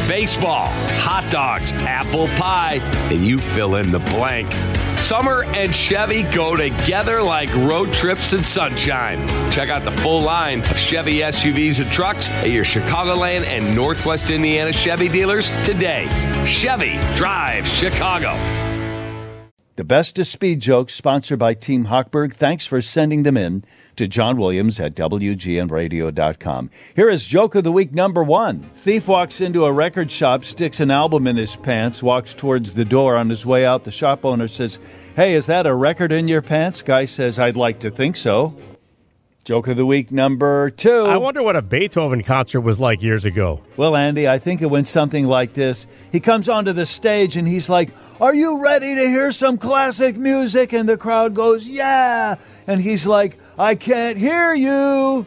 baseball, hot dogs, apple pie, and you fill in the blank. Summer and Chevy go together like road trips and sunshine. Check out the full line of Chevy SUVs and trucks at your Chicagoland and Northwest Indiana Chevy dealers today. Chevy drives Chicago. The Best of Speed jokes sponsored by Team Hochberg. Thanks for sending them in to John Williams at WGNradio.com. Here is Joke of the Week number 1. Thief walks into a record shop, sticks an album in his pants, walks towards the door. On his way out, the shop owner says, "Hey, is that a record in your pants?" Guy says, "I'd like to think so." Joke of the Week number 2. I wonder what a Beethoven concert was like years ago. Well, Andy, I think it went something like this. He comes onto the stage and he's like, "Are you ready to hear some classic music?" And the crowd goes, "Yeah." And he's like, "I can't hear you."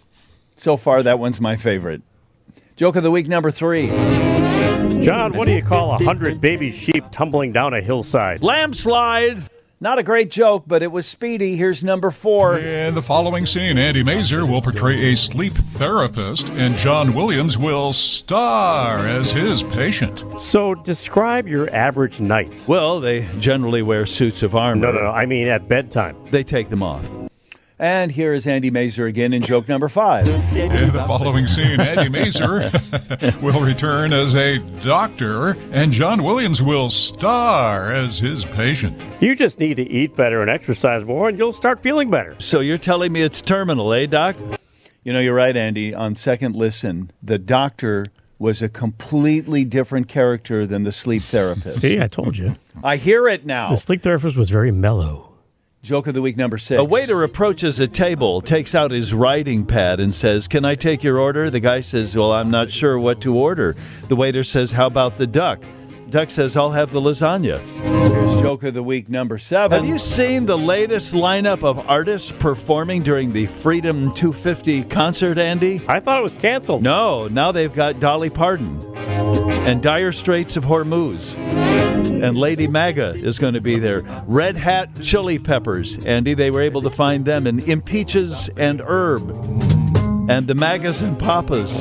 So far, that one's my favorite. Joke of the Week number 3. John, what do you call 100 baby sheep tumbling down a hillside? Landslide. Not a great joke, but it was speedy. Here's number 4. In the following scene, Andy Mazer will portray a sleep therapist, and John Williams will star as his patient. So describe your average night. Well, they generally wear suits of armor. No, I mean at bedtime. They take them off. And here is Andy Mazer again in joke number 5. In the following scene, Andy Mazer will return as a doctor, and John Williams will star as his patient. You just need to eat better and exercise more, and you'll start feeling better. So you're telling me it's terminal, eh, Doc? You know, you're right, Andy. On second listen, the doctor was a completely different character than the sleep therapist. See, I told you. I hear it now. The sleep therapist was very mellow. Joke of the Week number 6. A waiter approaches a table, takes out his writing pad and says, "Can I take your order?" The guy says, "Well, I'm not sure what to order." The waiter says, "How about the duck?" Duck says, "I'll have the lasagna." Here's Joke of the Week number 7. Have you seen the latest lineup of artists performing during the Freedom 250 concert, Andy? I thought it was canceled. No, now they've got Dolly Parton and Dire Straits of Hormuz. And Lady Maga is going to be there. Red Hat Chili Peppers, Andy, they were able to find them in Impeaches and Herb. And the Magas and Papas.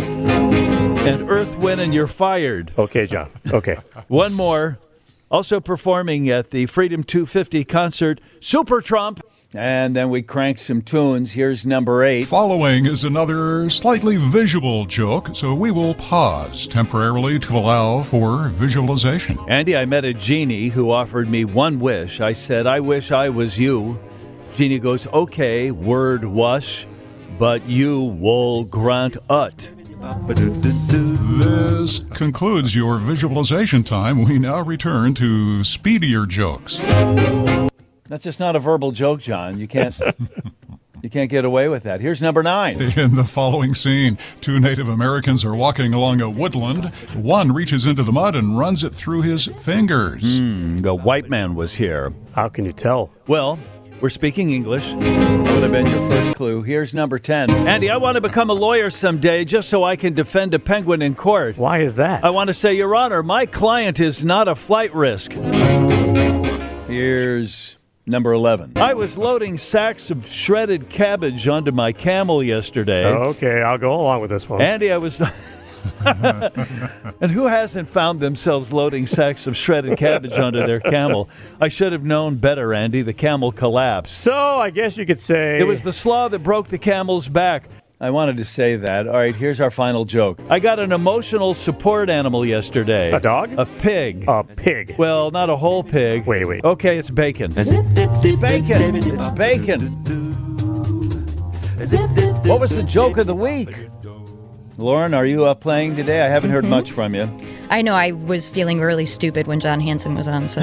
And Earth, Wind, and You're Fired. Okay, John. Okay. One more. Also performing at the Freedom 250 concert, Super Trump. And then we crank some tunes. Here's number 8. Following is another slightly visual joke, so we will pause temporarily to allow for visualization. Andy, I met a genie who offered me one wish. I said, "I wish I was you." Genie goes, "Okay, word wush, but you will grant ut." This concludes your visualization time. We now return to speedier jokes. That's just not a verbal joke, John. You can't get away with that. Here's number 9. In the following scene, 2 Native Americans are walking along a woodland. One reaches into the mud and runs it through his fingers. The white man was here. How can you tell? Well, we're speaking English. That would have been your first clue. Here's number 10. Andy, I want to become a lawyer someday just so I can defend a penguin in court. Why is that? I want to say, Your Honor, my client is not a flight risk. Here's number 11. I was loading sacks of shredded cabbage onto my camel yesterday. Okay, I'll go along with this one. Andy, I was... And who hasn't found themselves loading sacks of shredded cabbage onto their camel? I should have known better, Andy. The camel collapsed. So I guess you could say... It was the slaw that broke the camel's back. I wanted to say that. All right, here's our final joke. I got an emotional support animal yesterday. A dog? A pig. A pig. Well, not a whole pig. Wait. Okay, it's bacon. Bacon. It's bacon. What was the joke of the week? Lauren, are you playing today? I haven't heard much from you. I know. I was feeling really stupid when John Hansen was on, so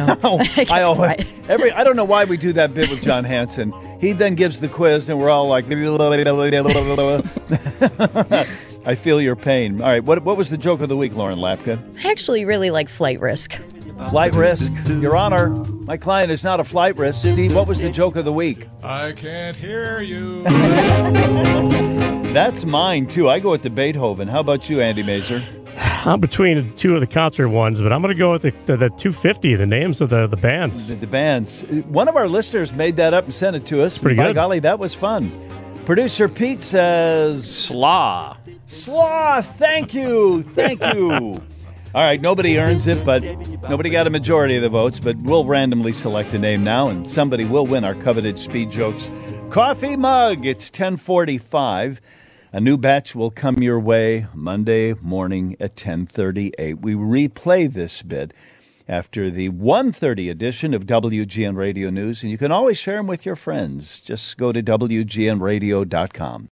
I don't know why we do that bit with John Hansen. He then gives the quiz, and we're all like, I feel your pain. All right, what was the joke of the week, Lauren Lapka? I actually really like Flight Risk. Flight risk. Your Honor, my client is not a flight risk. Steve, what was the joke of the week? I can't hear you. That's mine, too. I go with the Beethoven. How about you, Andy Mazer? I'm between 2 of the concert ones, but I'm going to go with the 250, the names of the bands. The bands. One of our listeners made that up and sent it to us. Pretty good. By golly, that was fun. Producer Pete says... Slaw. Slaw, thank you. All right, nobody earns it, but nobody got a majority of the votes, but we'll randomly select a name now, and somebody will win our coveted Speed Jokes coffee mug. It's 10:45. A new batch will come your way Monday morning at 10:38. We replay this bit after the 1:30 edition of WGN Radio News, and you can always share them with your friends. Just go to WGNradio.com.